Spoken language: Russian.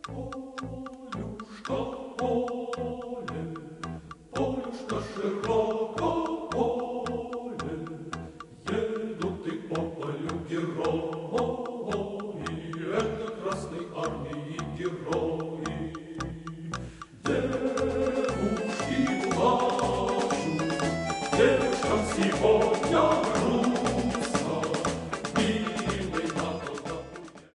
Полюшка, поле, полюшка широко, поле, едут и по полю герои, это Красной Армии герои. Девушки плачут, девушкам сегодня грустно.